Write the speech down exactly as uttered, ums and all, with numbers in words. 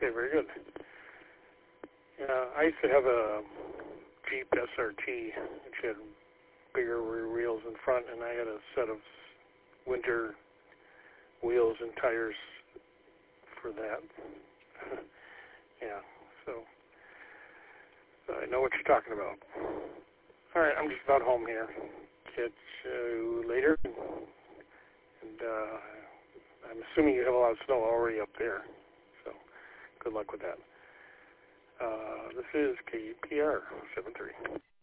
Okay, very good. Yeah, I used to have a Jeep S R T, which had bigger rear wheels in front, and I had a set of winter wheels and tires for that. Yeah, so I know what you're talking about. All right, I'm just about home here. Catch you later. And uh, I'm assuming you have a lot of snow already up there, so good luck with that. Uh, this is K P R seven three.